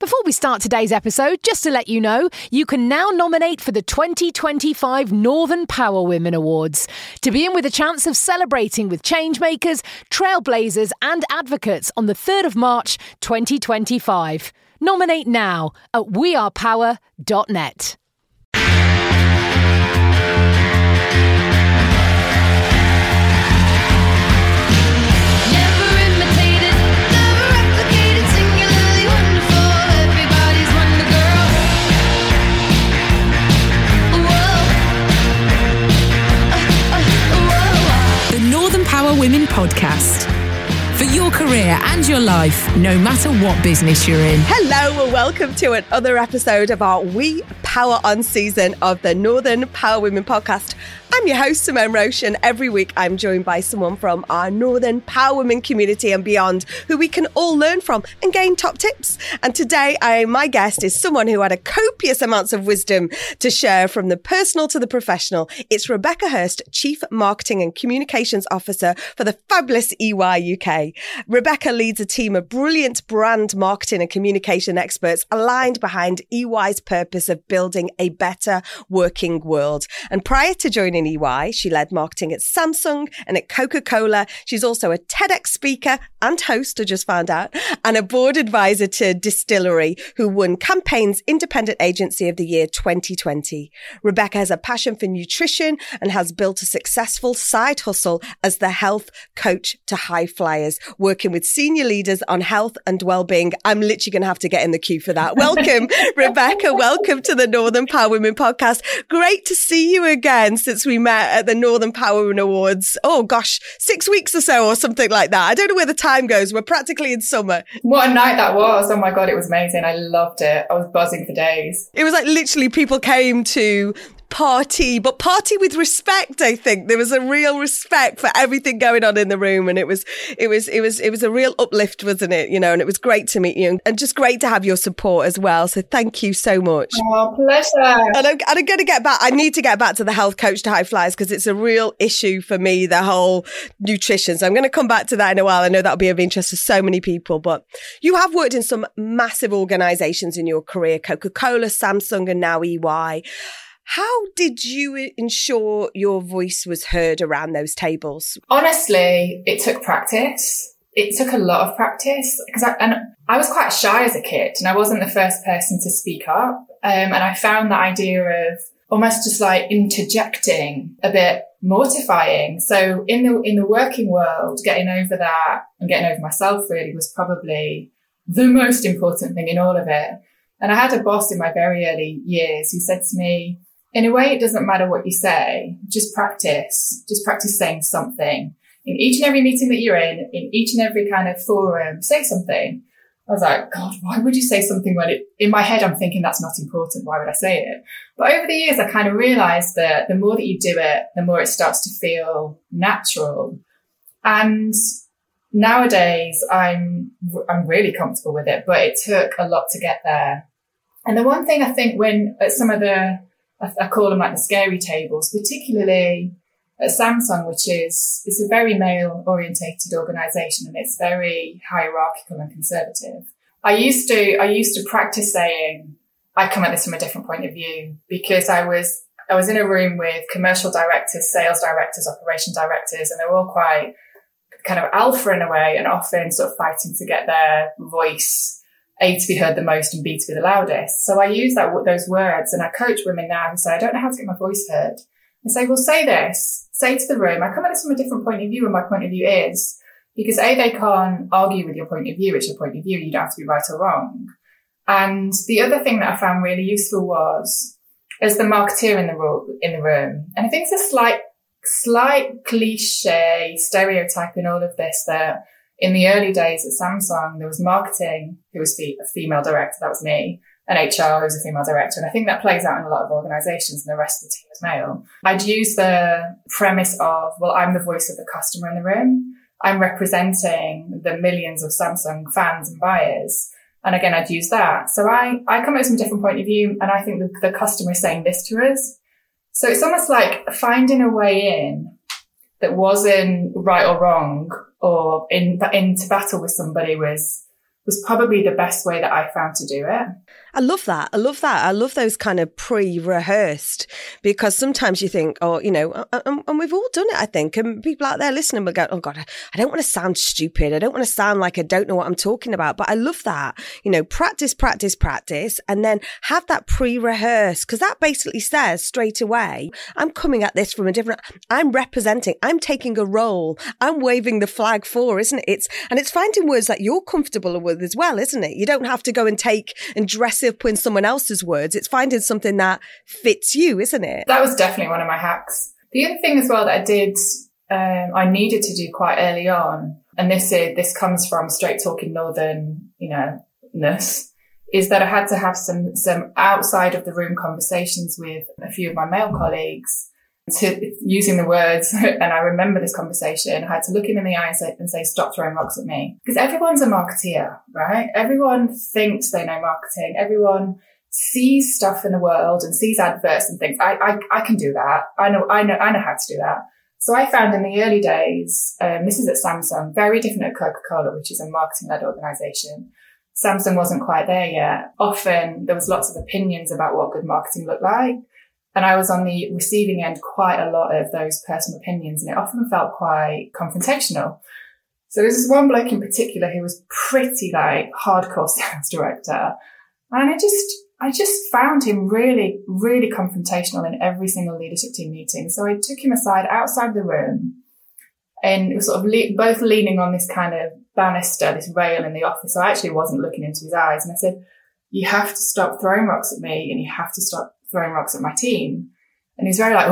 Before we start today's episode, just to let you know, you can now nominate for the 2025 Northern Power Women Awards to be in with a chance of celebrating with changemakers, trailblazers and advocates on the 3rd of March 2025. Nominate now at wearepower.net. Power Women Podcast. For your career and your life, no matter what business you're in. Hello and welcome to another episode of our We Power On season of the Northern Power Women Podcast. I'm your host, Simone Roche, and every week I'm joined by someone from our Northern Power Women community and beyond who we can all learn from and gain top tips. And today, my guest is someone who had a copious amounts of wisdom to share from the personal to the professional. It's Rebecca Hurst, Chief Marketing and Communications Officer for the fabulous EY UK. Rebecca leads a team of brilliant brand marketing and communication experts aligned behind EY's purpose of building a better working world. And prior to joining EY, she led marketing at Samsung and at Coca-Cola. She's also a TEDx speaker and host, I just found out, and a board advisor to Distillery, who won Campaign's Independent Agency of the Year 2020. Rebecca has a passion for nutrition and has built a successful side hustle as the health coach to high flyers, working with senior leaders on health and well-being. I'm literally going to have to get in the queue for that. Welcome, Rebecca. Welcome to the Northern Power Women Podcast. Great to see you again since we met at the Northern Power Women Awards. Oh gosh, 6 weeks or so or something like that. I don't know where the time goes. We're practically in summer. What a night that was. Oh my God, it was amazing. I loved it. I was buzzing for days. It was like literally people came to party, but party with respect. I think there was a real respect for everything going on in the room, and it was a real uplift, wasn't it? You know, and it was great to meet you, and just great to have your support as well. So thank you so much. Oh, pleasure. And I'm going to get back. I need to get back to the health coach to high flyers because it's a real issue for me, the whole nutrition. So I'm going to come back to that in a while. I know that'll be of interest to so many people. But you have worked in some massive organisations in your career: Coca-Cola, Samsung, and now EY. How did you ensure your voice was heard around those tables? Honestly, it took practice. It took a lot of practice because I was quite shy as a kid and I wasn't the first person to speak up. And I found the idea of almost just like interjecting a bit mortifying. So in the working world, getting over that and getting over myself really was probably the most important thing in all of it. And I had a boss in my very early years who said to me, in a way, it doesn't matter what you say, just practice saying something. In each and every meeting that you're in each and every kind of forum, say something. I was like, God, why would you say something when in my head, I'm thinking that's not important. Why would I say it? But over the years, I kind of realized that the more that you do it, the more it starts to feel natural. And nowadays, I'm really comfortable with it, but it took a lot to get there. And the one thing I think when at some of I call them like the scary tables, particularly at Samsung, which it's a very male orientated organization and it's very hierarchical and conservative. I used to practice saying, I come at this from a different point of view because I was in a room with commercial directors, sales directors, operation directors, and they're all quite kind of alpha in a way and often sort of fighting to get their voice A, to be heard the most and B, to be the loudest. So I use those words and I coach women now who say, I don't know how to get my voice heard. I say, well, say this, say to the room, I come at this from a different point of view and my point of view is, because A, they can't argue with your point of view. It's your point of view. You don't have to be right or wrong. And the other thing that I found really useful was, as the marketeer in the room, and I think it's a slight cliche stereotype in all of this that in the early days at Samsung, there was marketing who was a female director, that was me, and HR who was a female director. And I think that plays out in a lot of organizations and the rest of the team is male. I'd use the premise of, well, I'm the voice of the customer in the room. I'm representing the millions of Samsung fans and buyers. And again, I'd use that. So I come at it from a different point of view, and I think the customer is saying this to us. So it's almost like finding a way in that wasn't right or wrong, or into battle with somebody was was probably the best way that I found to do it. I love that. I love those kind of pre-rehearsed, because sometimes you think, oh, you know, and we've all done it, I think. And people out there listening will go, oh God, I don't want to sound stupid. I don't want to sound like I don't know what I'm talking about. But I love that, you know, practice, and then have that pre-rehearsed, because that basically says straight away, I'm coming at this from a different, I'm representing, I'm taking a role, I'm waving the flag for, isn't it? It's finding words that you're comfortable with as well, isn't it? You don't have to go and take and dress up in someone else's words. It's finding something that fits you, isn't it? That was definitely one of my hacks. The other thing as well that I did, I needed to do quite early on, and this comes from straight talking northern, you know, ness, is that I had to have some outside of the room conversations with a few of my male colleagues, using the words, and I remember this conversation, I had to look him in the eye and say, stop throwing rocks at me. Because everyone's a marketeer, right? Everyone thinks they know marketing. Everyone sees stuff in the world and sees adverts and thinks, I can do that. I know how to do that. So I found in the early days, this is at Samsung, very different at Coca-Cola, which is a marketing-led organization. Samsung wasn't quite there yet. Often there was lots of opinions about what good marketing looked like. And I was on the receiving end quite a lot of those personal opinions, and it often felt quite confrontational. So there's this one bloke in particular who was pretty like hardcore sales director. And I just found him really, really confrontational in every single leadership team meeting. So I took him aside outside the room, and it was sort of both leaning on this kind of banister, this rail in the office. So I actually wasn't looking into his eyes. And I said, you have to stop throwing rocks at me, and you have to stop throwing rocks at my team. And he's very like,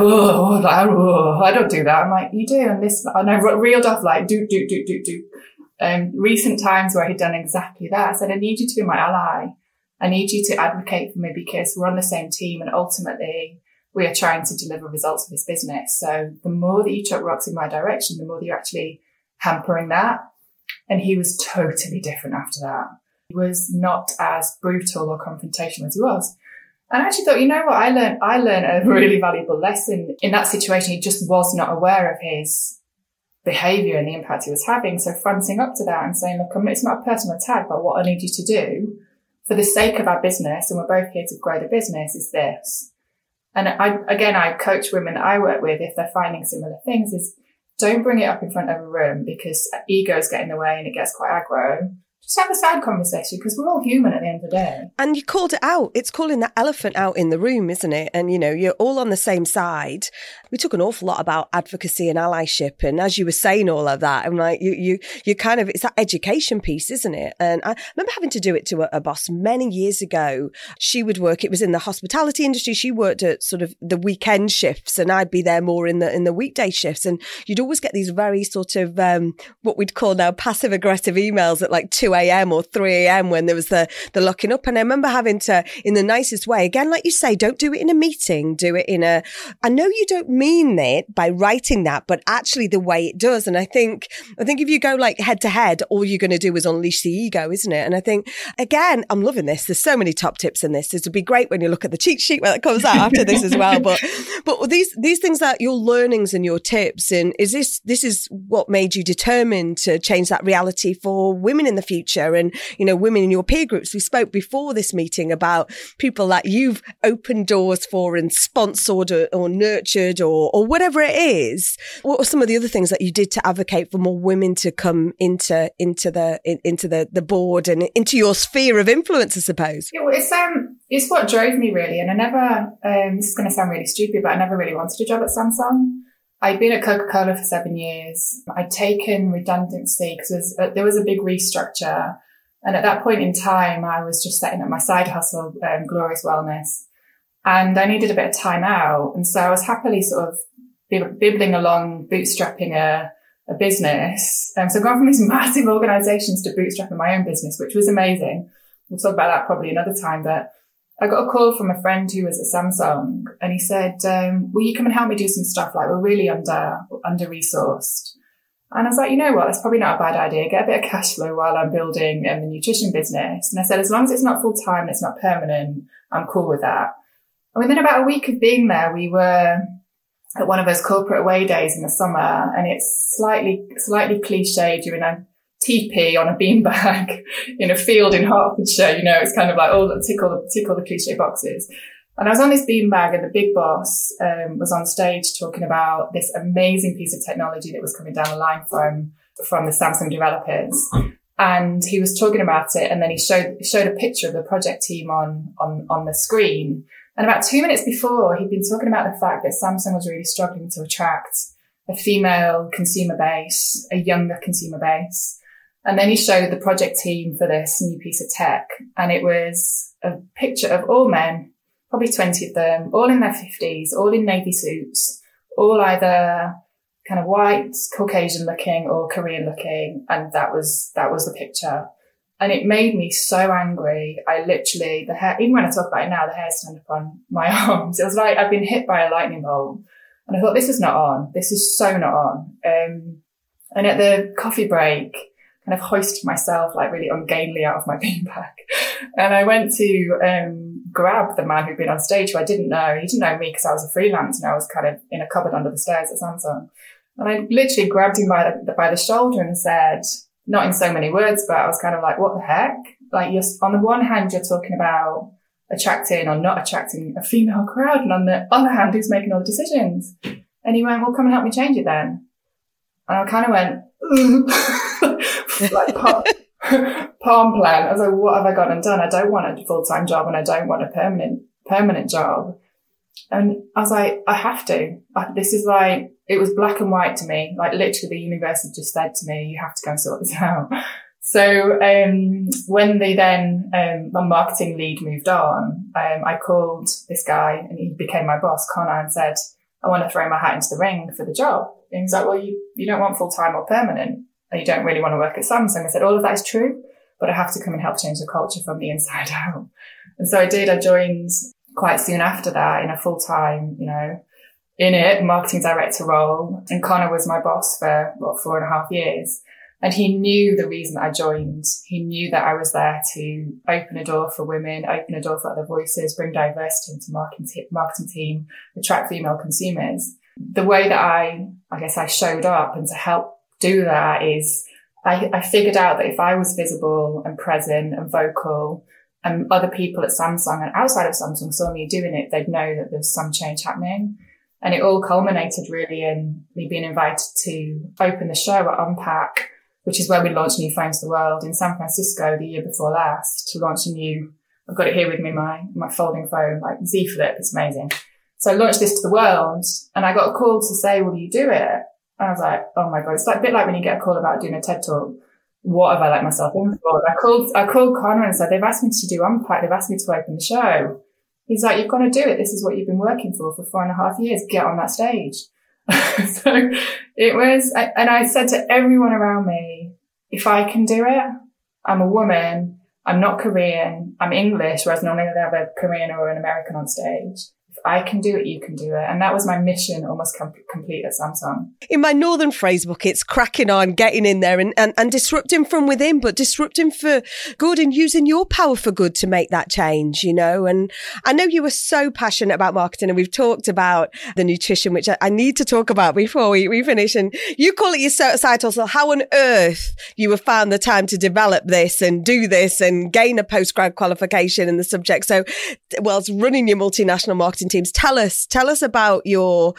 I don't do that. I'm like, you do. And I reeled off like, do. Recent times where he'd done exactly that. I said, I need you to be my ally. I need you to advocate for me, because we're on the same team, and ultimately we are trying to deliver results for this business. So the more that you chuck rocks in my direction, the more that you're actually hampering that. And he was totally different after that. He was not as brutal or confrontational as he was. And I actually thought, you know what, I learned a really valuable lesson. In that situation, he just was not aware of his behaviour and the impact he was having. So fronting up to that and saying, look, it's not a personal attack, but what I need you to do for the sake of our business, and we're both here to grow the business, is this. And I coach women that I work with, if they're finding similar things, is don't bring it up in front of a room, because egos get in the way and it gets quite aggro. Just have a side conversation, because we're all human at the end of the day. And you called it out. It's calling that elephant out in the room, isn't it? And, you know, you're all on the same side. We talk an awful lot about advocacy and allyship. And as you were saying all of that, I'm like, you kind of, it's that education piece, isn't it? And I remember having to do it to a boss many years ago. She would work, it was in the hospitality industry. She worked at sort of the weekend shifts, and I'd be there more in the weekday shifts. And you'd always get these very sort of, what we'd call now passive aggressive emails at like 2 a.m. or 3 a.m. when there was the locking up. And I remember having to, in the nicest way, again, like you say, don't do it in a meeting, do it in I know you don't mean it by writing that, but actually the way it does. And I think if you go like head to head, all you're going to do is unleash the ego, isn't it? And I think, again, I'm loving this. There's so many top tips in this. This would be great when you look at the cheat sheet when it comes out after this as well. But these things that your learnings and your tips, and this is what made you determined to change that reality for women in the future, and, you know, women in your peer groups. We spoke before this meeting about people that you've opened doors for and sponsored or nurtured or whatever it is. What were some of the other things that you did to advocate for more women to come into the board and into your sphere of influence, I suppose? Yeah, well, it's what drove me really. And I never, this is going to sound really stupid, but I never really wanted a job at Samsung. I'd been at Coca-Cola for 7 years. I'd taken redundancy because there was a big restructure. And at that point in time, I was just setting up my side hustle, Glorious Wellness. And I needed a bit of time out. And so I was happily sort of bibbling along, bootstrapping a business. So I've gone from these massive organizations to bootstrapping my own business, which was amazing. We'll talk about that probably another time. But I got a call from a friend who was at Samsung, and he said, will you come and help me do some stuff? Like, we're really under-resourced. And I was like, you know what? That's probably not a bad idea. Get a bit of cash flow while I'm building the nutrition business. And I said, as long as it's not full time and it's not permanent, I'm cool with that. And within about a week of being there, we were at one of those corporate away days in the summer. And it's slightly cliche during a teepee on a beanbag in a field in Hertfordshire. You know, it's kind of like, tick all the cliche boxes. And I was on this beanbag, and the big boss was on stage talking about this amazing piece of technology that was coming down the line from the Samsung developers. And he was talking about it, and then he showed a picture of the project team on the screen. And about 2 minutes before, he'd been talking about the fact that Samsung was really struggling to attract a female consumer base, a younger consumer base. And then he showed the project team for this new piece of tech. And it was a picture of all men, probably 20 of them, all in their 50s, all in navy suits, all either kind of white, Caucasian looking or Korean looking. And that was the picture. And it made me so angry. I literally, the hair, even when I talk about it now, the hair stand up on my arms. It was like I'd been hit by a lightning bolt. And I thought, this is not on. This is so not on. And at the coffee break, kind of hoisted myself like really ungainly out of my beanbag. And I went to grab the man who'd been on stage, who I didn't know. He didn't know me because I was a freelance and I was kind of in a cupboard under the stairs at Samsung. And I literally grabbed him by the shoulder and said, not in so many words, but I was kind of like, what the heck? Like, you're, on the one hand, you're talking about attracting or not attracting a female crowd. And on the other hand, who's making all the decisions? And he went, well, come and help me change it then. And I kind of went, like palm plant. I was like, what have I gone and done? I don't want a full-time job, and I don't want a permanent job. And I was like, I have to. This is like, it was black and white to me. Like, literally the universe had just said to me, you have to go and sort this out. So, when my marketing lead moved on, I called this guy, and he became my boss, Connor, and said, I want to throw my hat into the ring for the job. And he's like, well, you don't want full-time or permanent, and you don't really want to work at Samsung. I said, all of that is true, but I have to come and help change the culture from the inside out. And so I did. I joined quite soon after that in a full-time, marketing director role. And Connor was my boss for 4.5 years. And he knew the reason I joined. He knew that I was there to open a door for women, open a door for other voices, bring diversity into marketing team, attract female consumers. The way that I showed up and to help do that is I figured out that if I was visible and present and vocal, and other people at Samsung and outside of Samsung saw me doing it, they'd know that there's some change happening. And it all culminated really in me being invited to open the show at Unpack, which is where we launched New Phones to the World in San Francisco the year before last, to launch I've got it here with me, my folding phone, like Z Flip. It's amazing. So I launched this to the world, and I got a call to say, will you do it? And I was like, oh my God, it's like a bit like when you get a call about doing a TED Talk. What have I let myself in for? I called Connor and said, they've asked me to do Unpack. They've asked me to open the show. He's like, you've got to do it. This is what you've been working for 4.5 years. Get on that stage. So it was, and I said to everyone around me, if I can do it, I'm a woman, I'm not Korean, I'm English, whereas normally they have a Korean or an American on stage. If I can do it, you can do it. And that was my mission, almost complete at Samsung. In my Northern phrase book, it's cracking on, getting in there and disrupting from within, but disrupting for good and using your power for good to make that change, And I know you were so passionate about marketing, and we've talked about the nutrition, which I need to talk about before we finish. And you call it your side hustle. How on earth you have found the time to develop this and do this and gain a postgrad qualification in the subject? So, whilst running your multinational marketing teams, tell us about your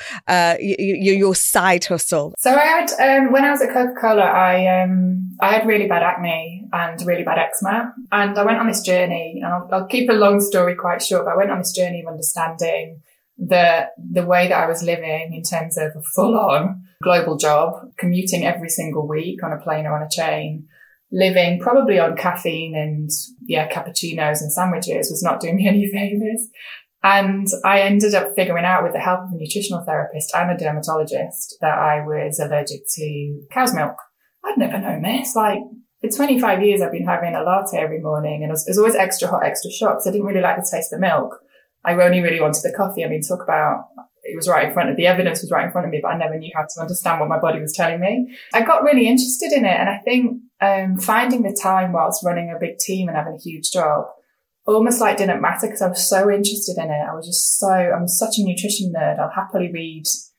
side hustle. So I had when I was at Coca-Cola, I had really bad acne and really bad eczema, and I went on this journey. And I'll keep a long story quite short, but I went on this journey of understanding the way that I was living in terms of a full-on global job, commuting every single week on a plane or on a train, living probably on caffeine and cappuccinos and sandwiches was not doing me any favors. And I ended up figuring out, with the help of a nutritional therapist and a dermatologist, that I was allergic to cow's milk. I'd never known this. Like, for 25 years, I've been having a latte every morning, and it was always extra hot, extra shot, because I didn't really like the taste of milk. I only really wanted the coffee. I mean, talk about, it was right in front of, the evidence was right in front of me, but I never knew how to understand what my body was telling me. I got really interested in it. And I think finding the time whilst running a big team and having a huge job almost like didn't matter, because I was so interested in it. I'm such a nutrition nerd. I'll happily read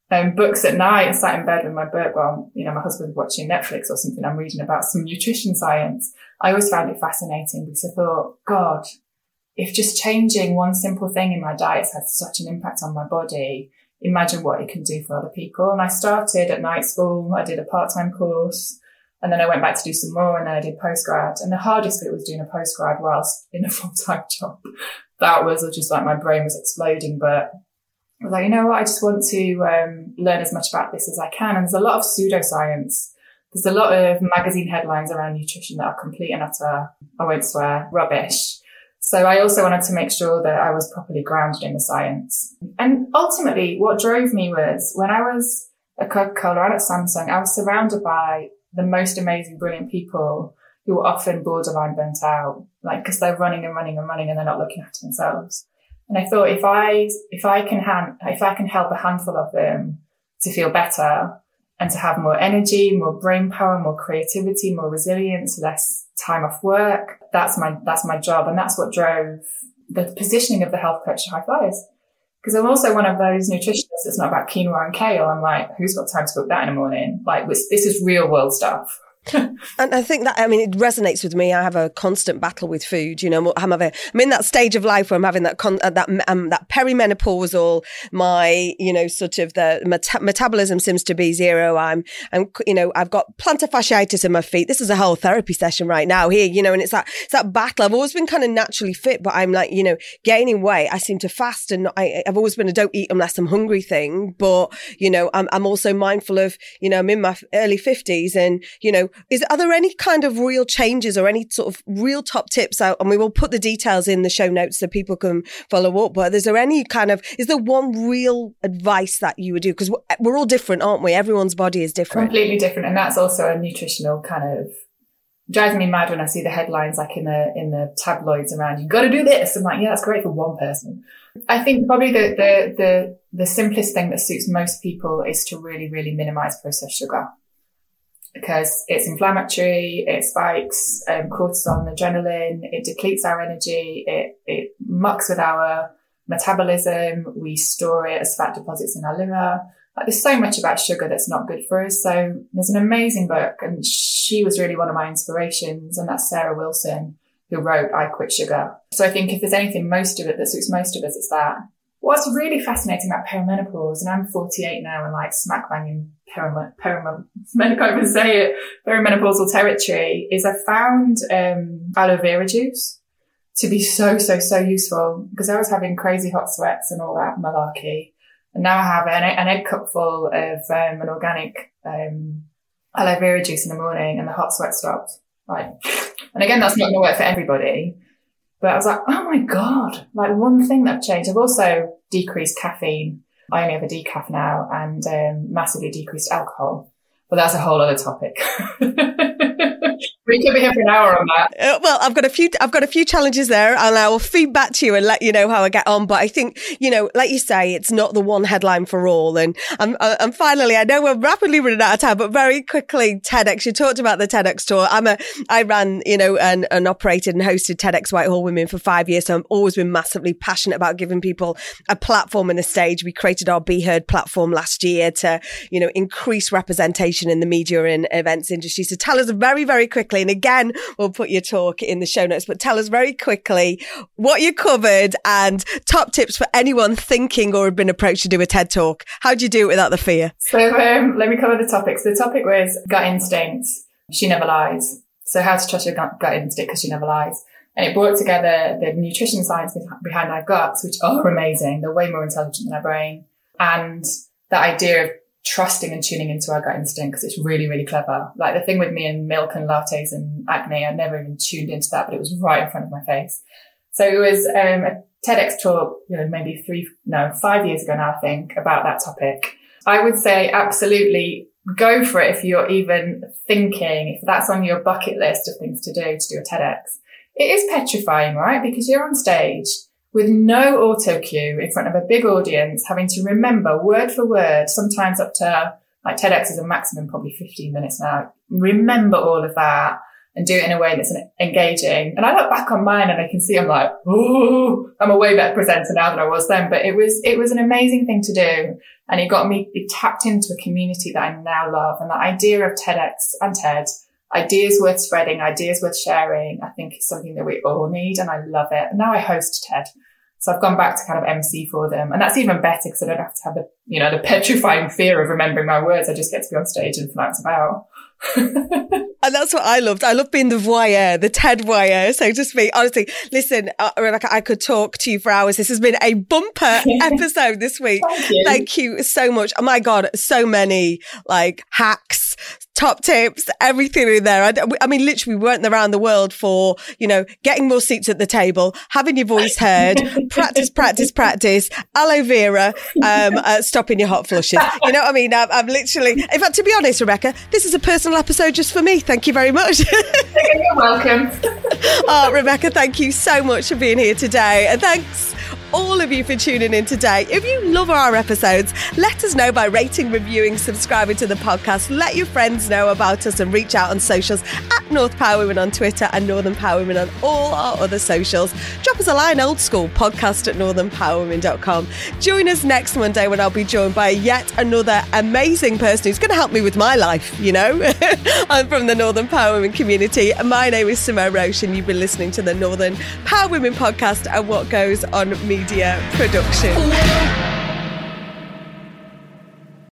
books at night, sat in bed with my book while, my husband's watching Netflix or something. I'm reading about some nutrition science. I always found it fascinating because I thought, God, if just changing one simple thing in my diet had such an impact on my body, imagine what it can do for other people. And I started at night school. I did a part-time course, and then I went back to do some more, and then I did postgrad. And the hardest bit was doing a postgrad whilst in a full-time job. That was just like my brain was exploding. But I was like, you know what? I just want to learn as much about this as I can. And there's a lot of pseudoscience. There's a lot of magazine headlines around nutrition that are complete and utter, I won't swear, rubbish. So I also wanted to make sure that I was properly grounded in the science. And ultimately, what drove me was when I was at Coca-Cola and at Samsung, I was surrounded by the most amazing, brilliant people who were often borderline burnt out, like, because they're running and running and running and they're not looking after themselves. And I thought, if I can help a handful of them to feel better and to have more energy, more brain power, more creativity, more resilience, less time off work, that's my job. And that's what drove the positioning of the Health Coach to High Flyers. Because I'm also one of those nutritionists that's not about quinoa and kale. I'm like, who's got time to cook that in the morning? Like, this is real world stuff. And I think that, it resonates with me. I have a constant battle with food. I'm in that stage of life where I'm having that perimenopausal, my, sort of the metabolism seems to be zero. I've got plantar fasciitis in my feet. This is a whole therapy session right now here, and it's that battle. I've always been kind of naturally fit, but I'm like, gaining weight. I seem to fast, and I've always been a don't eat unless I'm hungry thing. But, I'm also mindful of, I'm in my early 50s and, are there any kind of real changes or any sort of real top tips out? And we will put the details in the show notes so people can follow up. But is there one real advice that you would do? Because we're all different, aren't we? Everyone's body is different. Completely different. And that's also a nutritional kind of drives me mad when I see the headlines like in the tabloids around, you've got to do this. I'm like, yeah, that's great for one person. I think probably the simplest thing that suits most people is to really, really minimize processed sugar. Because it's inflammatory, it spikes cortisol and adrenaline, it depletes our energy, it mucks with our metabolism, we store it as fat deposits in our liver. Like, there's so much about sugar that's not good for us. So there's an amazing book, and she was really one of my inspirations, and that's Sarah Wilson, who wrote I Quit Sugar. So I think if there's anything that suits most of us, it's that. What's really fascinating about perimenopause, and I'm 48 now and like smack banging perimenopausal territory, is I found aloe vera juice to be so useful, because I was having crazy hot sweats and all that malarkey. And now I have an egg cupful of an organic aloe vera juice in the morning, and the hot sweat stopped. And again, that's not going to work for everybody. But I was like, oh my God, like one thing that changed. I've also decreased caffeine. I only have a decaf now, and massively decreased alcohol. But that's a whole other topic. We could be here for an hour on that. Well, I've got a few challenges there, and I will feed back to you and let you know how I get on. But I think, like you say, it's not the one headline for all. And finally, I know we're rapidly running out of time, but very quickly, TEDx. You talked about the TEDx tour. I ran, and operated and hosted TEDx Whitehall Women for 5 years. So I've always been massively passionate about giving people a platform and a stage. We created our Be Heard platform last year to, increase representation in the media and events industry. So tell us very, very quickly. And again, we'll put your talk in the show notes, but tell us very quickly what you covered and top tips for anyone thinking or have been approached to do a TED Talk. How do you do it without the fear? So let me cover the topics. The topic was gut instincts. She never lies. So how to trust your gut instinct because she never lies. And it brought together the nutrition science behind our guts, which are amazing. They're way more intelligent than our brain. And the idea of trusting and tuning into our gut instinct, because it's really, really clever. Like the thing with me and milk and lattes and acne, I never even tuned into that, but it was right in front of my face. So it was a TEDx talk, maybe 5 years ago now, I think, about that topic. I would say absolutely go for it if you're even thinking, if that's on your bucket list of things to do a TEDx. It is petrifying, right? Because you're on stage with no auto cue in front of a big audience, having to remember word for word, sometimes up to, like TEDx is a maximum probably 15 minutes now. Remember all of that and do it in a way that's engaging. And I look back on mine and I can see I'm like, oh, I'm a way better presenter now than I was then. But it was an amazing thing to do. And it tapped into a community that I now love. And that idea of TEDx and TED, ideas worth spreading, ideas worth sharing, I think is something that we all need. And I love it. And now I host TED. So I've gone back to kind of MC for them. And that's even better because I don't have to have the petrifying fear of remembering my words. I just get to be on stage and flout about. And that's what I loved. I love being the voyeur, the TED voyeur, so to speak. Honestly, listen, Rebecca, I could talk to you for hours. This has been a bumper episode this week. Thank you so much. Oh my God, so many hacks, top tips, everything in there. I mean, literally, we went around the world for, getting more seats at the table, having your voice heard, practice, aloe vera, stopping your hot flushes. You know what I mean? I'm literally, in fact, to be honest, Rebecca, this is a personal episode just for me. Thank you very much. You're welcome. Oh, Rebecca, thank you so much for being here today. And thanks all of you for tuning in today. If you love our episodes, let us know by rating, reviewing, subscribing to the podcast. Let your friends know about us and reach out on socials at North Power Women on Twitter and Northern Power Women on all our other socials. Drop us a line, old school, podcast@northernpowerwomen.com. Join us next Monday when I'll be joined by yet another amazing person who's going to help me with my life, I'm from the Northern Power Women community. My name is Simone Roche and you've been listening to the Northern Power Women podcast and What Goes On Media Production.